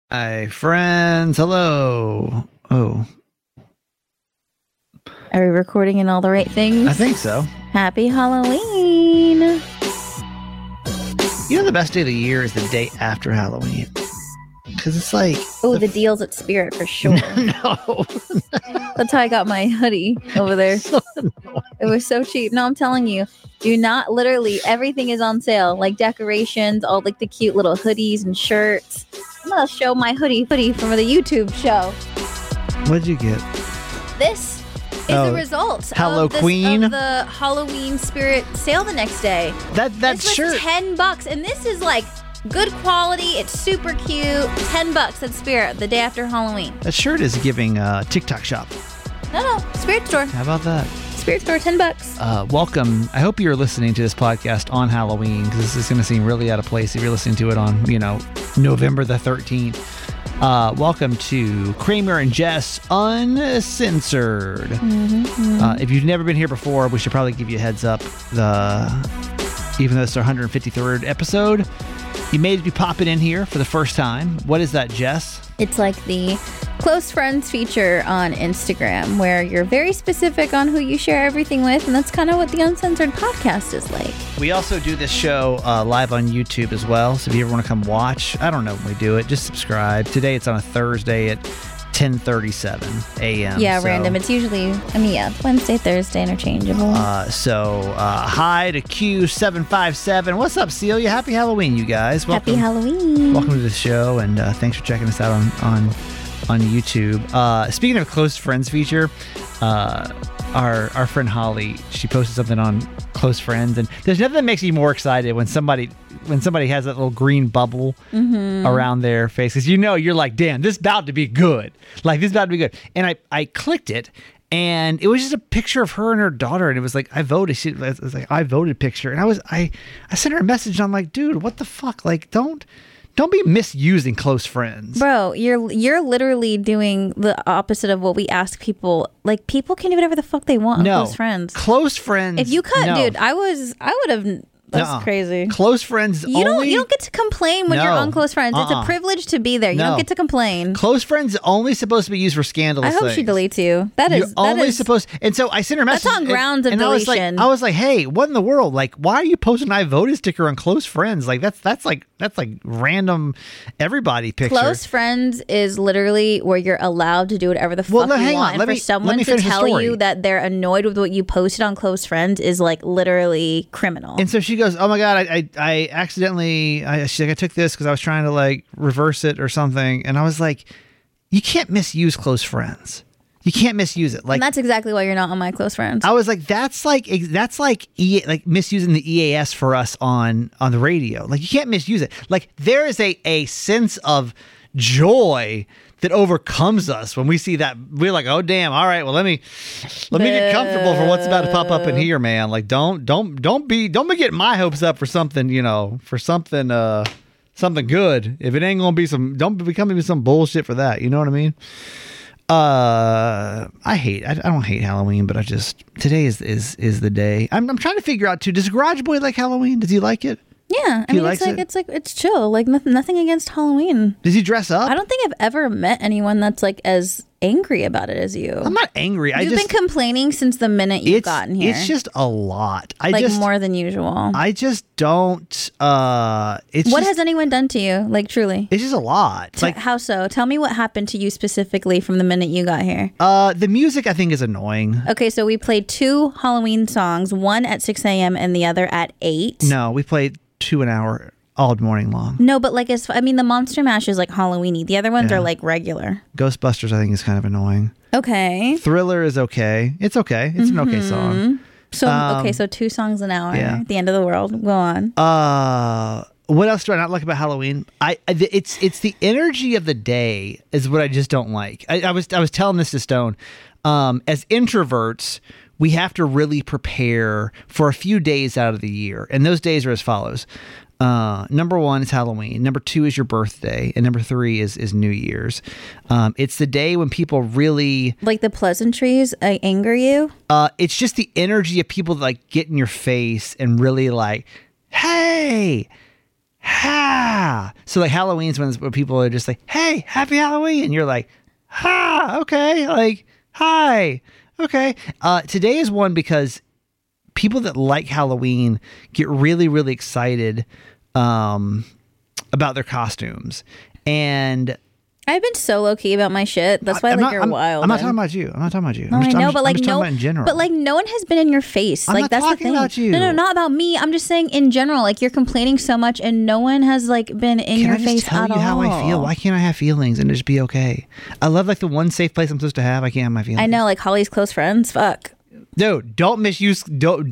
Hi, friends. Hello. Oh, Are we recording in all the right things? I think so. Happy Halloween. You know, the best day of the year is the day after Halloween. Because it's like... Oh, the deals at Spirit for sure. No. That's how I got my hoodie over there. It was so cheap. No, I'm telling you. Do not, literally, everything is on sale. Like decorations, all like the cute little hoodies and shirts. I'm going to show my hoodie from the YouTube show. What'd you get? This is the result of the Halloween Spirit sale the next day. That's shirt. $10, and this is like good quality. It's super cute. $10 at Spirit the day after Halloween. That shirt is giving TikTok shop. No, Spirit Store. How about that? Spirit Store, $10. Welcome. I hope you're listening to this podcast on Halloween, because this is going to seem really out of place if you're listening to it on, November the 13th. Welcome to Kramer and Jess Uncensored. If you've never been here before, we should probably give you a heads up. Even though it's our 153rd episode, you may be popping in here for the first time. What is that, Jess? It's like the close friends feature on Instagram, where you're very specific on who you share everything with, and that's kind of what the Uncensored podcast is like. We also do this show live on YouTube as well, so if you ever want to come watch, I don't know when we do it, just subscribe. Today it's on a Thursday at 10:37 a.m. Yeah, random. It's usually, it's Wednesday, Thursday, interchangeable. Hi to Q757. What's up, Celia? Happy Halloween, you guys. Welcome. Happy Halloween. Welcome to the show, and thanks for checking us out on YouTube. Speaking of close friends feature, our friend Holly, she posted something on close friends, and there's nothing that makes you more excited when somebody has that little green bubble around their face, because you're like, damn, this is about to be good. Like, this is about to be good. And I clicked it, and it was just a picture of her and her daughter, and it was like, I voted. It was like, I voted picture, and I sent her a message, and I'm like, dude, what the fuck? Like, don't be misusing close friends. Bro, you're literally doing the opposite of what we ask people. Like, people can do whatever the fuck they want on close friends. Close friends. If you cut, dude, I would have. That's crazy. Close friends you don't get to complain when you're on close friends. It's a privilege to be there. You don't get to complain. Close friends is only supposed to be used for scandalous things. I hope she deletes you. You're only supposed. And so I sent her a message. That's on grounds of deletion. I was like, hey, what in the world? Like, why are you posting an I voted sticker on close friends? Like, that's like random everybody picture. Close friends is literally where you're allowed to do whatever the fuck you want. And for someone to tell you that they're annoyed with what you posted on close friends is like literally criminal. And so she goes, oh my God, I accidentally, she's like, I took this because I was trying to like reverse it or something. And I was like, you can't misuse close friends. You can't misuse it. Like, and that's exactly why you're not on my close friends. I was like, that's like misusing the EAS for us on the radio. Like, you can't misuse it. Like, there is a sense of joy that overcomes us when we see that. We're like, oh damn, all right, well let me get comfortable for what's about to pop up in here, man. Like, don't be getting my hopes up for something, something good. If it ain't gonna be don't be coming some bullshit for that. You know what I mean? I don't hate Halloween, but today is the day. I'm trying to figure out too. Does Garage Boy like Halloween? Does he like it? Yeah, it's chill. Like nothing against Halloween. Does he dress up? I don't think I've ever met anyone that's like as angry about it as you. I'm not angry. You've been complaining since the minute you've gotten here. It's just a lot. More than usual. I just don't. What has anyone done to you? Like, truly, it's just a lot. Like, how so? Tell me what happened to you specifically from the minute you got here. The music I think is annoying. Okay, so we played 2 Halloween songs, one at 6 a.m. and the other at 8. No, we played 2 an hour all morning long. No, but like, the Monster Mash is like Halloweeny. The other ones are like regular. Ghostbusters I think is kind of annoying. Okay. Thriller is okay. It's okay. It's an okay song. So 2 songs an hour. Yeah. The end of the world. Go on. What else do I not like about Halloween? It's the energy of the day is what I just don't like. I was telling this to Stone. As introverts, we have to really prepare for a few days out of the year. And those days are as follows. Number 1 is Halloween. Number 2 is your birthday. And number 3 is New Year's. It's the day when people really... Like the pleasantries anger you? It's just the energy of people that like get in your face and really like, hey, ha. So like Halloween's when people are just like, hey, happy Halloween. And you're like, ha, okay. Like, hi. Okay. Today is one because people that like Halloween get really, really excited about their costumes. And I've been so low key about my shit. That's why you're wild. I'm not talking about you. I'm not talking about you. No, I know, but like I'm just talking about in general. But like no one has been in your face. I'm like not that's talking the thing. about you. No, not about me. I'm just saying in general. Like you're complaining so much, and no one has like been in your face at all. Can I just tell you how I feel? Why can't I have feelings and just be okay? I love like the one safe place I'm supposed to have. I can't have my feelings. I know, like Holly's close friends. Fuck. Dude, don't misuse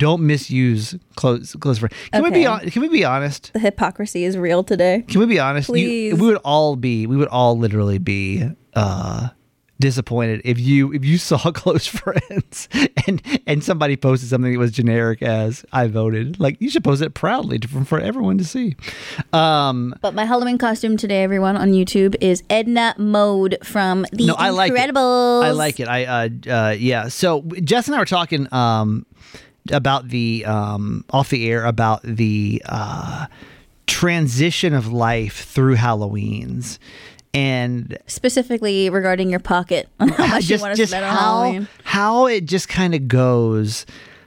close friends. Can we be honest? The hypocrisy is real today. Can we be honest? Please. We would all literally be disappointed if you saw close friends and somebody posted something that was generic as I voted. Like you should post it proudly for everyone to see. But my Halloween costume today, everyone on YouTube, is Edna Mode from The Incredibles. I like it. Yeah. So Jess and I were talking about the off the air about the transition of life through Halloween's. And specifically regarding your pocket on how much you want to spend on Halloween. How it just kind of goes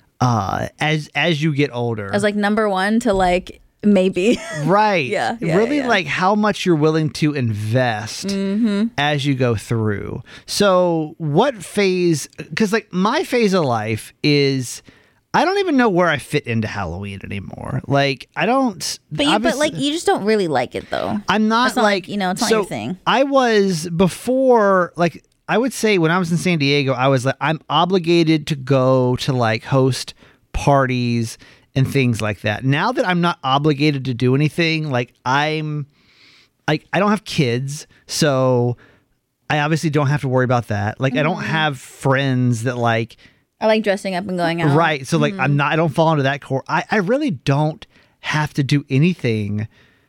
as you get older. As like number one to like maybe. Right. Yeah. Really like how much you're willing to invest as you go through. So what phase, because like my phase of life is I don't even know where I fit into Halloween anymore. Like I don't. But like you just don't really like it though. I'm not like it's not your thing. I was before like I would say when I was in San Diego, I was like I'm obligated to go to like host parties and things like that. Now that I'm not obligated to do anything, like I'm like I don't have kids, so I obviously don't have to worry about that. Like I don't have friends that like. I like dressing up and going out. Right. So like I don't fall into that core. I really don't have to do anything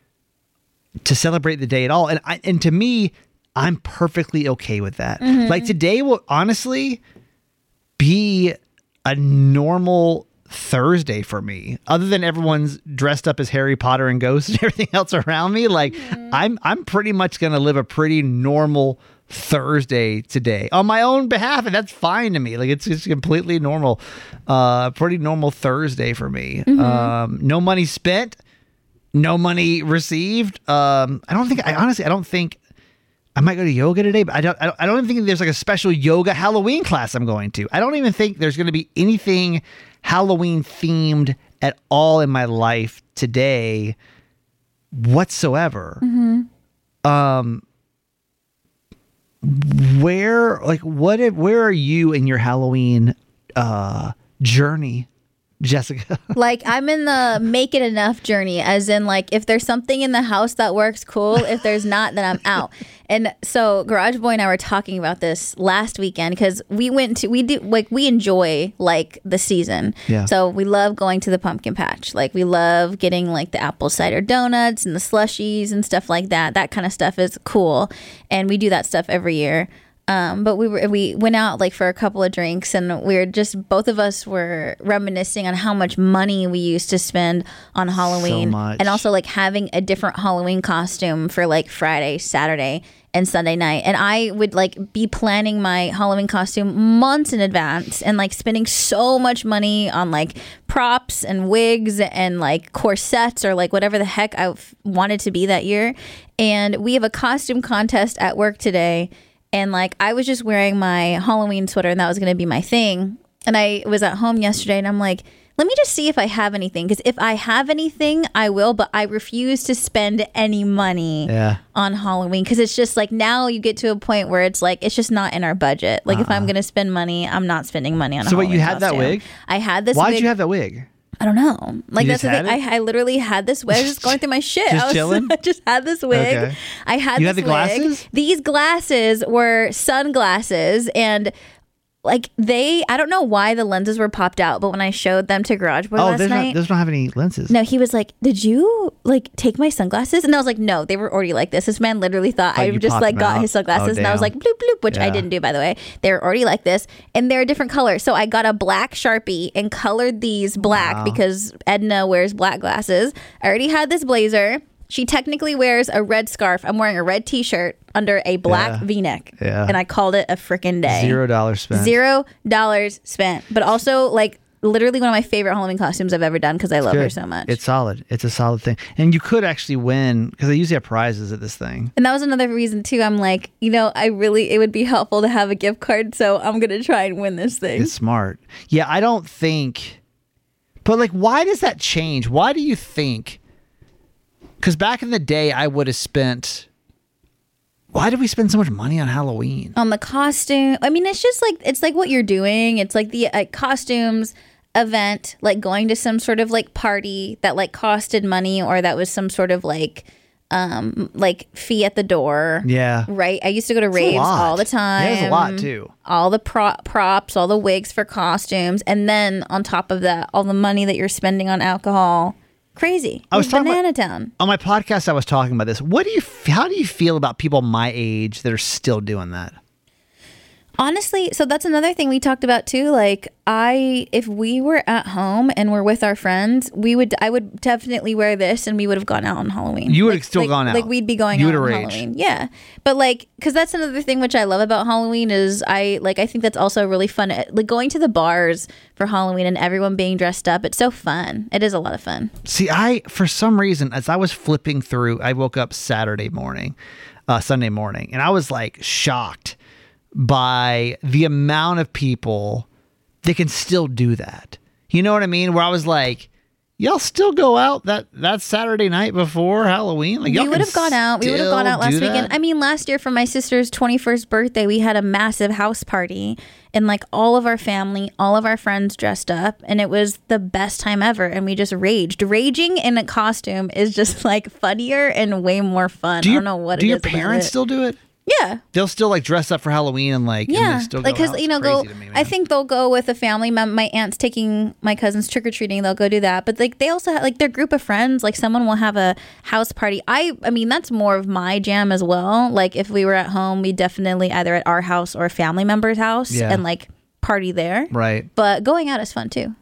to celebrate the day at all. And to me, I'm perfectly okay with that. Like today will honestly be a normal Thursday for me, other than everyone's dressed up as Harry Potter and ghosts and everything else around me. Like I'm pretty much going to live a pretty normal Thursday today on my own behalf, and that's fine to me. Like it's just completely normal, pretty normal Thursday for me. No money spent, no money received. I don't think I might go to yoga today, but I don't even think there's like a special yoga Halloween class I'm going to. I don't even think there's going to be anything Halloween themed at all in my life today whatsoever. Where are you in your Halloween journey, Jessica? Like I'm in the make it enough journey, as in like if there's something in the house that works, cool. If there's not, then I'm out. And so Garage Boy and I were talking about this last weekend because we enjoy like the season. Yeah. So we love going to the pumpkin patch. Like we love getting like the apple cider donuts and the slushies and stuff like that. That kind of stuff is cool. And we do that stuff every year. But we went out like for a couple of drinks and both of us were reminiscing on how much money we used to spend on Halloween. So much. And also like having a different Halloween costume for like Friday, Saturday, and Sunday night. And I would like be planning my Halloween costume months in advance and like spending so much money on like props and wigs and like corsets or like whatever the heck I wanted to be that year. And we have a costume contest at work today. And like I was just wearing my Halloween sweater and that was going to be my thing. And I was at home yesterday and I'm like, let me just see if I have anything. Because if I have anything, I will. But I refuse to spend any money on Halloween. Because it's just like now you get to a point where it's like it's just not in our budget. Like if I'm going to spend money, I'm not spending money on a Halloween So wait, you had costume. that wig? I had this wig. Why'd you have that wig? I don't know. Like You that's the just thing. had I literally had this wig. I was just going through my shit. Just chilling? I just had this wig. Okay. I had You this had the wig. glasses? These glasses were sunglasses and like I don't know why the lenses were popped out, but when I showed them to Garage Boy last night. Those don't have any lenses. No, he was like, did you like take my sunglasses? And I was like, no, they were already like this. This man literally thought I you just popped like them got out? his sunglasses Oh, and I was damn. like bloop bloop, which I Yeah. didn't do, by the way. They were already like this and they're a different color. So I got a black Sharpie and colored these black because Edna wears black glasses. I already had this blazer. She technically wears a red scarf. I'm wearing a red t-shirt under a black V-neck. Yeah. And I called it a freaking day. $0 spent. $0 spent. But also, like, literally one of my favorite Halloween costumes I've ever done because I love her so much. It's solid. It's a solid thing. And you could actually win because they usually have prizes at this thing. And that was another reason too. I'm like, it would be helpful to have a gift card, so I'm gonna try and win this thing. It's smart. Yeah, I don't think. But like, why does that change? Why do you think? Because back in the day, I would have spent. Why did we spend so much money on Halloween? On the costume. I mean, it's like what you're doing. It's like the costumes event, like going to some sort of like party that like costed money, or that was some sort of like fee at the door. Yeah. Right. I used to go to raves all the time. Yeah, there's a lot too. All the props, all the wigs for costumes, and then on top of that, all the money that you're spending on alcohol. Crazy. I was talking Banana Town. On my podcast, I was talking about this. How do you feel about people my age that are still doing that? Honestly, so that's another thing we talked about too. Like, if we were at home and we're with our friends, I would definitely wear this, and we would have gone out on Halloween. You would have still gone out. Like, we'd be going out on Halloween. Yeah. But like, because that's another thing which I love about Halloween is I think that's also really fun. Like going to the bars for Halloween and everyone being dressed up. It's so fun. It is a lot of fun. See, for some reason, as I was flipping through, I woke up Sunday morning, and I was like shocked by the amount of people that can still do that. You know what I mean? Where I was like, y'all still go out that Saturday night before Halloween? Like, we would have gone out. We would have gone out last weekend. That? I mean, last year for my sister's 21st birthday, we had a massive house party, and like all of our family, all of our friends dressed up, and it was the best time ever. And we just raged. Raging in a costume is just like funnier and way more fun. I don't know what it is. Do your parents still do it? Yeah. They'll still like dress up for Halloween and like, yeah. and they still like, go out. I think they'll go with a family. My aunt's taking my cousins trick-or-treating. They'll go do that. But like, they also have like their group of friends, like someone will have a house party. I mean, that's more of my jam as well. Like if we were at home, we definitely either at our house or a family member's house and like party there. Right. But going out is fun too.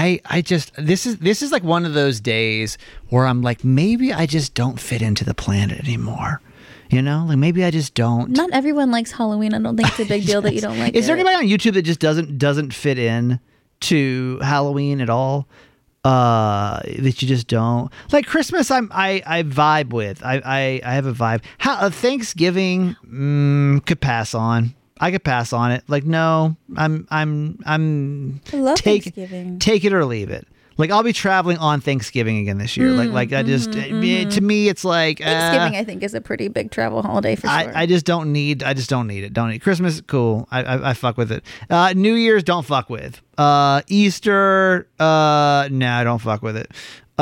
This is like one of those days where I'm like, maybe I just don't fit into the planet anymore. You know, like maybe I just don't. Not everyone likes Halloween. I don't think it's a big deal that you don't like it. Is there anybody on YouTube that just doesn't fit in to Halloween at all? That you just don't like? Christmas, I vibe with. I have a vibe. Thanksgiving could pass on. I could pass on it. Like no, I love Thanksgiving. Take it or leave it. Like I'll be traveling on Thanksgiving again this year. I just to me it's like Thanksgiving I think is a pretty big travel holiday for sure. I just don't need it. Don't need Christmas. Cool. I fuck with it. New Year's don't fuck with. Easter I don't fuck with it.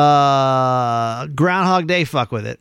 Groundhog Day fuck with it.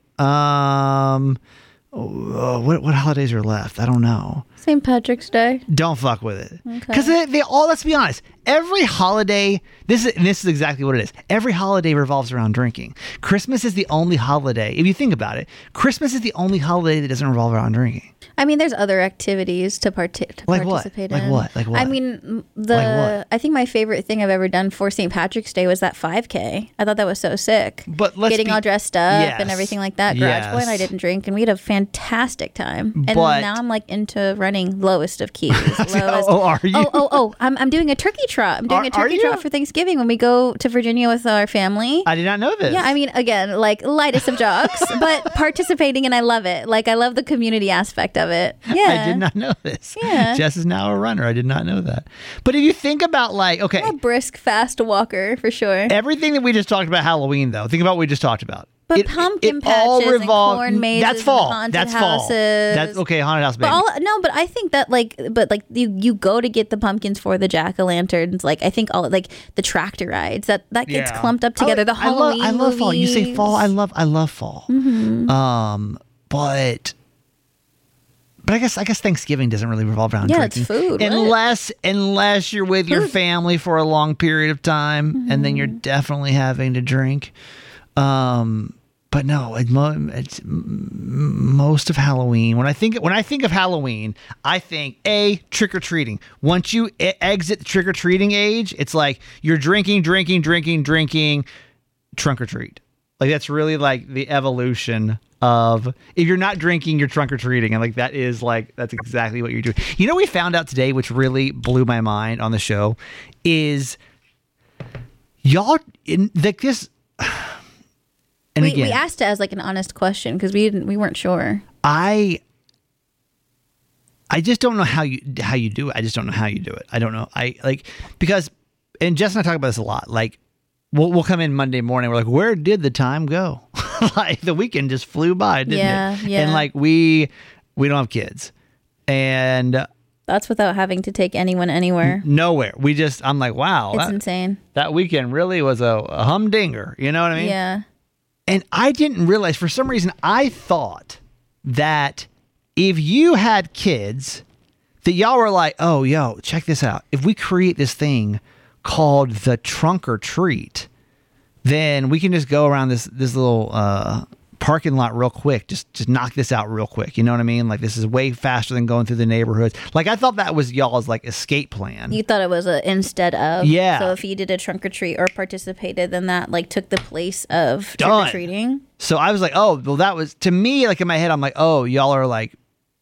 What holidays are left? I don't know. St. Patrick's Day. Don't fuck with it. Because they all, let's be honest, every holiday, this is exactly what it is. Every holiday revolves around drinking. Christmas is the only holiday, if you think about it, Christmas is the only holiday that doesn't revolve around drinking. I mean, there's other activities to participate in. Like what? I mean, I think my favorite thing I've ever done for St. Patrick's Day was that 5K. I thought that was so sick. But getting all dressed up and everything like that. Garage Boy and I didn't drink, and we had a fantastic time. And now I'm like into running lowest of keys. Are you? I'm doing a turkey trot. I'm doing a turkey trot for Thanksgiving when we go to Virginia with our family. I did not know this. Yeah, I mean, again, like lightest of jokes, but participating, and I love it. Like I love the community aspect of it. Yeah. I did not know this. Yeah. Jess is now a runner. I did not know that. But if you think about like, okay. I'm a brisk, fast walker for sure. Everything that we just talked about Halloween though, think about what we just talked about. But pumpkin patches and corn mazes that's fall. And haunted that's houses. Fall. That's okay, haunted house baby. But I think that you go to get the pumpkins for the jack-o'-lanterns. Like I think all like the tractor rides that gets clumped up together. The Halloween I love fall. You say fall. I love fall. Mm-hmm. But I guess Thanksgiving doesn't really revolve around drinking. It's food. Unless you're with your family for a long period of time, and then you're definitely having to drink. But no, it's most of Halloween. When I think of Halloween, I think trick or treating. Once you exit the trick or treating age, it's like you're drinking, trunk or treat. Like that's really like the evolution of if you're not drinking, you're trunk or treating. And like that's exactly what you're doing. You know, we found out today, which really blew my mind on the show, is y'all in like this. And we asked it as like an honest question because we weren't sure. I just don't know how you do it. I just don't know how you do it. I don't know. Because Jess and I talk about this a lot. Like we'll come in Monday morning. We're like, where did the time go? Like the weekend just flew by, didn't it? Yeah. And like we don't have kids, and that's without having to take anyone anywhere. Nowhere. I'm like, wow, it's insane. That weekend really was a humdinger. You know what I mean? Yeah. And I didn't realize, for some reason, I thought that if you had kids, that y'all were like, oh, yo, check this out. If we create this thing called the Trunk or Treat, then we can just go around this little parking lot real quick. Just knock this out real quick. You know what I mean? Like this is way faster than going through the neighborhoods. Like I thought that was y'all's like escape plan. You thought it was a instead of. Yeah. So if you did a trunk or treat or participated, then that like took the place of trick or treating. So I was like, oh, well, that was to me like in my head. I'm like, oh, y'all like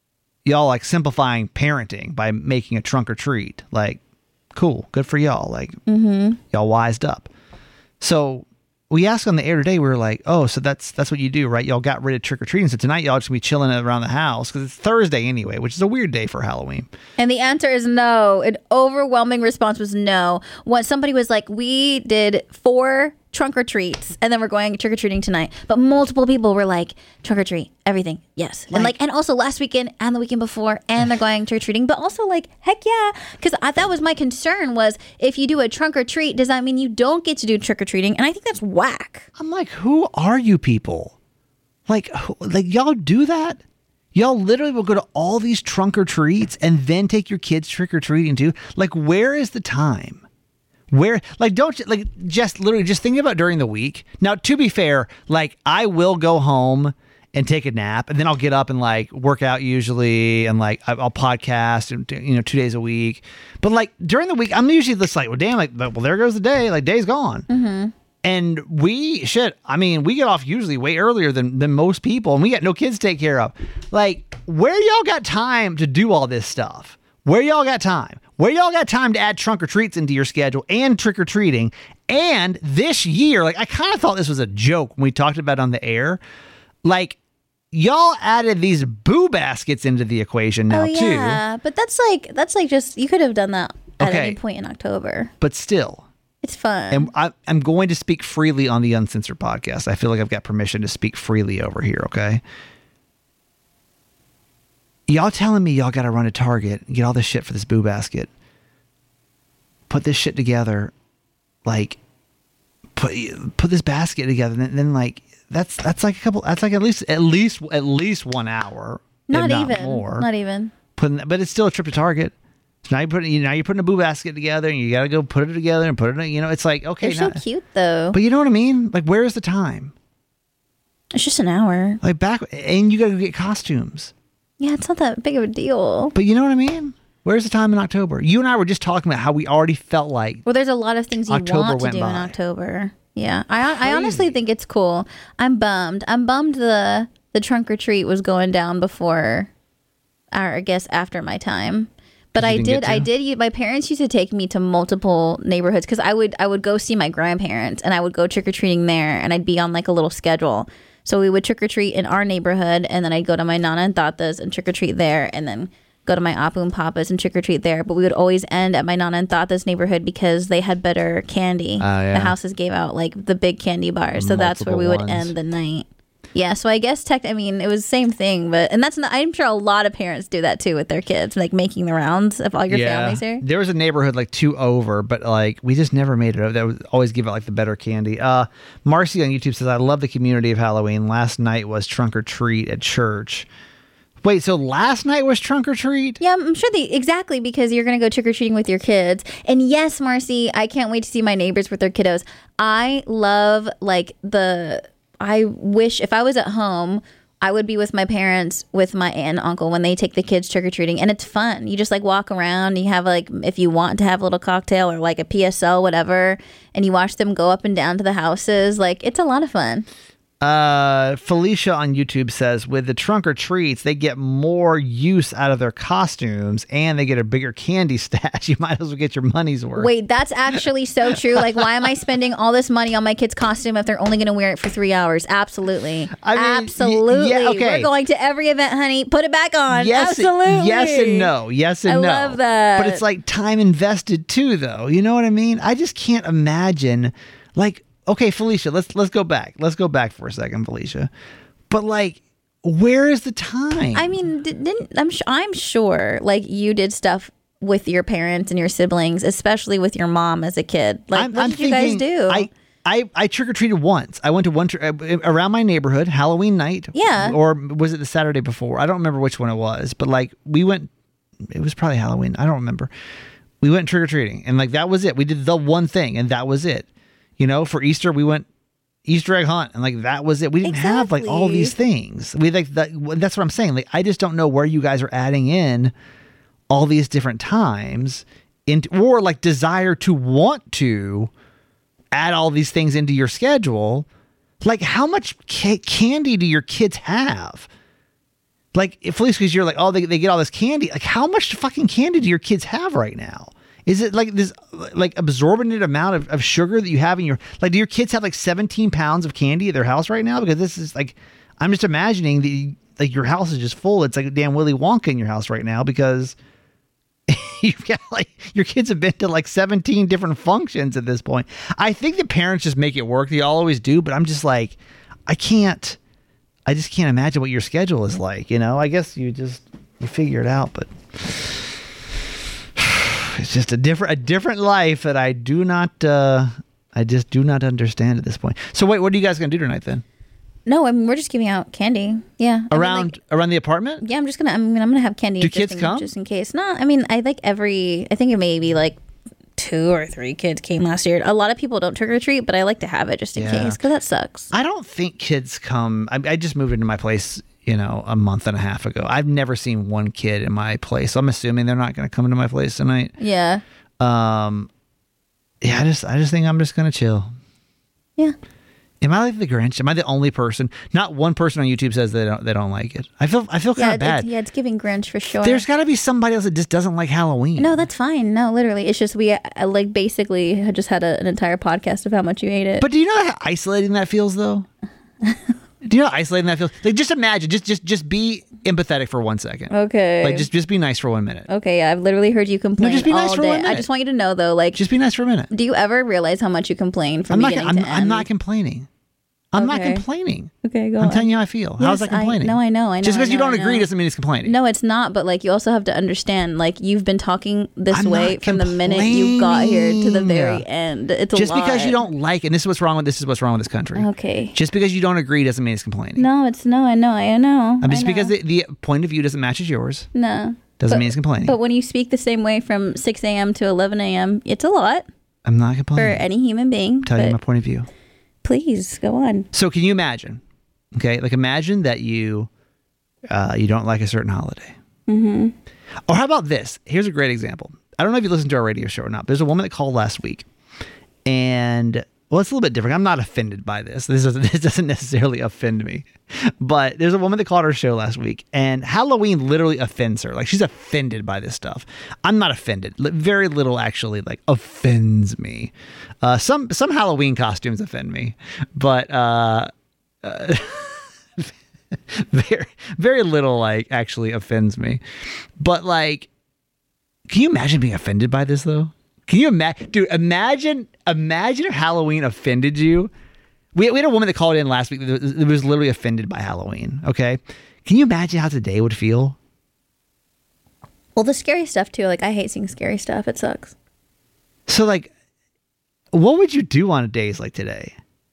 simplifying parenting by making a trunk or treat. Like, cool, good for y'all. Like, y'all wised up. So we asked on the air today, we were like, oh, so that's what you do, right? Y'all got rid of trick-or-treating, so tonight y'all just gonna be chilling around the house, because it's Thursday anyway, which is a weird day for Halloween. And the answer is no. An overwhelming response was no. When somebody was like, we did 4 trunk-or-treats, and then we're going trick-or-treating tonight. But multiple people were like, trunk-or-treat, everything, yes. And also last weekend and the weekend before, and they're going trick-or-treating. But also like, heck yeah, because that was my concern was, if you do a trunk-or-treat, does that mean you don't get to do trick-or-treating? And I think that's whack. I'm like, who are you people? Like y'all do that? Y'all literally will go to all these trunk-or-treats and then take your kids trick-or-treating too? Like, where is the time? Where, like, don't you, like, just literally just think about during the week. Now, to be fair, like, I will go home and take a nap, and then I'll get up and, like, work out usually, and, like, I'll podcast, and, 2 days a week. But, like, during the week, I'm usually just like, well, damn, like, well, there goes the day. Like, day's gone. Mm-hmm. And we get off usually way earlier than most people, and we got no kids to take care of. Like, where y'all got time to do all this stuff? Where y'all got time? Where y'all got time to add trunk or treats into your schedule and trick or treating? And this year, like, I kind of thought this was a joke when we talked about it on the air. Like, y'all added these boo baskets into the equation now, too. Yeah, but that's like just, you could have done that at any point in October. But still. It's fun. And I'm going to speak freely on the Uncensored podcast. I feel like I've got permission to speak freely over here, okay? Y'all telling me y'all got to run to Target and get all this shit for this boo basket. Put this shit together. Like, put this basket together. And then like, that's like at least 1 hour. Not if even. More. Not even. But it's still a trip to Target. So now you're putting a boo basket together, and you got to go put it together and put it, it's like, okay. They're so cute though. But you know what I mean? Like, where is the time? It's just an hour. Like and you got to get costumes. Yeah, it's not that big of a deal. But you know what I mean? Where's the time in October? You and I were just talking about how we already felt like. Well, there's a lot of things you want to do in October. Yeah, I honestly think it's cool. I'm bummed. The trunk or treat was going down before, or I guess after my time. But I did. My parents used to take me to multiple neighborhoods because I would go see my grandparents and I would go trick or treating there, and I'd be on like a little schedule. So we would trick or treat in our neighborhood, and then I'd go to my Nana and Tata's and trick or treat there, and then go to my Apu and Papa's and trick or treat there. But we would always end at my Nana and Tata's neighborhood because they had better candy. Yeah. The houses gave out like the big candy bars, so that's where we would end the night. Yeah, so I guess it was the same thing, and that's not. I'm sure a lot of parents do that too with their kids, like making the rounds of all your families here. There was a neighborhood like 2 over, but like we just never made it over. That would always give out like the better candy. Marcy on YouTube says, "I love the community of Halloween. Last night was trunk or treat at church." Wait, so last night was trunk or treat? Yeah, I'm sure exactly, because you're going to go trick or treating with your kids. And yes, Marcy, I can't wait to see my neighbors with their kiddos. I love I wish if I was at home, I would be with my parents, with my aunt and uncle when they take the kids trick-or-treating. And it's fun. You just like walk around. And you have like, if you want to have a little cocktail or like a PSL, whatever, and you watch them go up and down to the houses. Like, it's a lot of fun. Felicia on YouTube says, with the trunk or treats, they get more use out of their costumes and they get a bigger candy stash. You might as well get your money's worth. Wait, that's actually so true. Like, why am I spending all this money on my kid's costume if they're only going to wear it for 3 hours? Absolutely. Absolutely. Yeah, okay. We're going to every event, honey. Put it back on. Yes, Absolutely. Yes and no. Yes and no. I love that. But it's like time invested too, though. You know what I mean? I just can't imagine, like, okay, Felicia, let's go back. Let's go back for a second, Felicia. But like, where is the time? I mean, I'm sure like you did stuff with your parents and your siblings, especially with your mom as a kid. Like, what did you guys do? I trick-or-treated once. I went to one around my neighborhood, Halloween night. Yeah. Or was it the Saturday before? I don't remember which one it was. But like, we went, it was probably Halloween. I don't remember. We went trick-or-treating. And like, that was it. We did the one thing and that was it. You know, for Easter, we went Easter egg hunt, and like that was it. We didn't have like all these things. We like that. That's what I'm saying. Like, I just don't know where you guys are adding in all these different times, or like desire to want to add all these things into your schedule. Like, how much candy do your kids have? Like, if Felicia, because you're like, oh, they get all this candy. Like, how much fucking candy do your kids have right now? Is it like this like absorbent amount of sugar that you have in your, like, do your kids have like 17 pounds of candy at their house right now? Because this is like, I'm just imagining that like your house is just full. It's like a damn Willy Wonka in your house right now because you've got like, your kids have been to like 17 different functions at this point. I think the parents just make it work. They always do, but I'm just like, I just can't imagine what your schedule is like. You know, I guess you figure it out, but it's just a different life that I just do not understand at this point. So wait, what are you guys going to do tonight then? No, I mean, we're just giving out candy. Yeah. Around the apartment? Yeah, I'm gonna have candy. Do kids come? Just in case. No, I mean, I think it maybe like 2 or 3 kids came last year. A lot of people don't trick or treat, but I like to have it just in case because that sucks. I don't think kids come. I just moved into my place, you know, a month and a half ago. I've never seen one kid in my place. So I'm assuming they're not going to come into my place tonight. Yeah. Yeah. I just think I'm just going to chill. Yeah. Am I like the Grinch? Am I the only person? Not one person on YouTube says they don't like it. I feel kind of bad. It's giving Grinch for sure. There's got to be somebody else that just doesn't like Halloween. No, that's fine. No, literally, it's just we like basically had just had an entire podcast of how much you hate it. But do you know how isolating that feels, though? Do you know how isolating that feels? Like, just imagine, just be empathetic for 1 second. Okay. Like, just be nice for 1 minute. Okay, yeah, I've literally heard you complain. No, just be nice all for day. 1 minute. I just want you to know, though, like, just be nice for a minute. Do you ever realize how much you complain from beginning to end? I'm not complaining. I'm not complaining. Okay, go on. I'm telling you how I feel. Yes, How's that complaining? I know. Just because you don't agree doesn't mean it's complaining. No, it's not. But like, you also have to understand, like, you've been talking this way from the minute you got here to the very end. It's just because you don't like it. And this is what's wrong with this country. Okay. Just because you don't agree doesn't mean it's complaining. No, I know. Just because the point of view doesn't match as yours. No. Doesn't mean it's complaining. But when you speak the same way from 6 a.m. to 11 a.m., it's a lot. I'm not complaining. For any human being. I'm telling you my point of view. Please go on. So can you imagine? Okay, like imagine that you don't like a certain holiday. Mm-hmm. Or how about this? Here's a great example. I don't know if you listened to our radio show or not. But there's a woman that called last week, and well, it's a little bit different. I'm not offended by this. This doesn't necessarily offend me. But there's a woman that called our show last week, and Halloween literally offends her. Like, she's offended by this stuff. I'm not offended. Very little actually like offends me. Some Halloween costumes offend me, but very, very little like actually offends me. But like, can you imagine being offended by this though? Can you imagine, dude? Imagine if Halloween offended you. We had a woman that called in last week that was literally offended by Halloween. Okay, can you imagine how today would feel? Well, the scary stuff too. Like, I hate seeing scary stuff. It sucks. So, like, what would you do on days like today?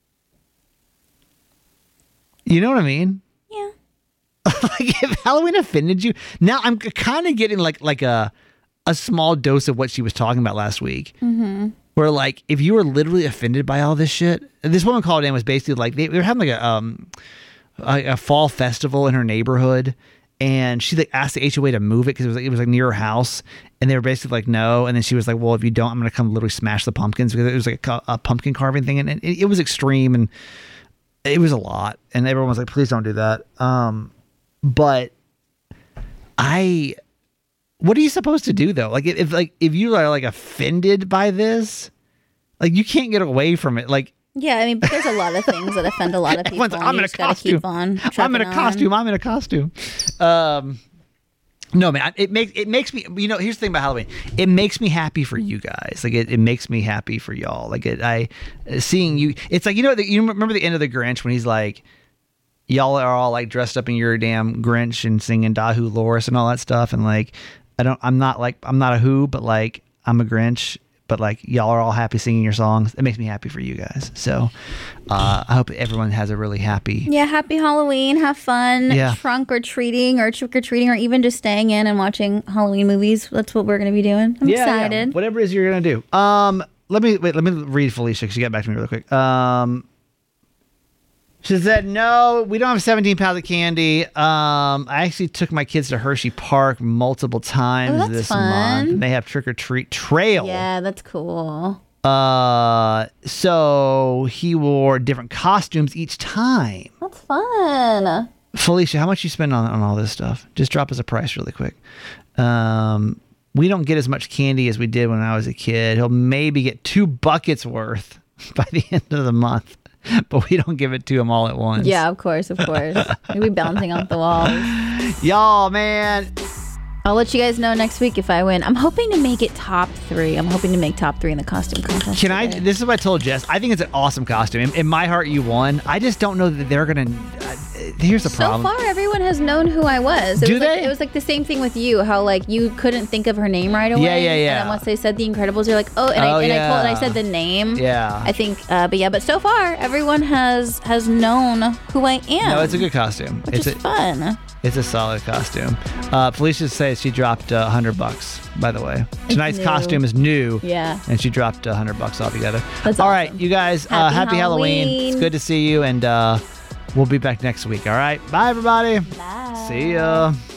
You know what I mean? Yeah. Like, if Halloween offended you, now I'm kind of getting like a small dose of what she was talking about last week. Mm-hmm. Where, like, if you were literally offended by all this shit, this woman called in was basically like they were having like a fall festival in her neighborhood, and she like asked the HOA to move it because it was like near her house, and they were basically like no, and then she was like, well, if you don't, I'm gonna come literally smash the pumpkins, because it was like a pumpkin carving thing, and it was extreme, and it was a lot, and everyone was like, please don't do that. But what are you supposed to do though? Like if you are like offended by this, like you can't get away from it. Like, yeah, I mean, but there's a lot of things that offend a lot of people. I'm in a costume. I'm in a costume. No, man, it makes me, here's the thing about Halloween. It makes me happy for you guys. Like it makes me happy for y'all. Like seeing you, it's like, you remember the end of the Grinch when he's like, y'all are all like dressed up in your damn Grinch and singing Dahu Loris and all that stuff. And like, I'm not a Who, but like I'm a Grinch, but like y'all are all happy singing your songs. It makes me happy for you guys. So I hope everyone has a really happy. Yeah, happy Halloween. Have fun. Yeah. Trunk or treating or trick or treating or even just staying in and watching Halloween movies. That's what we're going to be doing. I'm excited. Yeah. Whatever it is you're going to do. Let me read Felicia because she got back to me really quick. She said, no, we don't have 17 pounds of candy. I actually took my kids to Hershey Park multiple times this month. And they have trick or treat trail. Yeah, that's cool. So he wore different costumes each time. That's fun. Felicia, how much you spend on all this stuff? Just drop us a price really quick. We don't get as much candy as we did when I was a kid. He'll maybe get 2 buckets worth by the end of the month. But we don't give it to him all at once. Yeah, of course. We'll be bouncing off the walls. Y'all, man. I'll let you guys know next week if I win. I'm hoping to make it top 3. I'm hoping to make top 3 in the costume contest. This is what I told Jess. I think it's an awesome costume. In my heart, you won. I just don't know that they're going to... here's the problem. So far, everyone has known who I was. It was like the same thing with you, how like you couldn't think of her name right away. Yeah. And then once they said The Incredibles, you're like, I said the name. Yeah. I think, but so far, everyone has known who I am. No, it's a good costume. It's fun. It's a solid costume. Felicia says she dropped $100, by the way. Tonight's costume is new. Yeah. And she dropped $100 altogether. That's all awesome. right, you guys, happy Halloween. It's good to see you, and we'll be back next week, all right? Bye, everybody. Bye. See ya.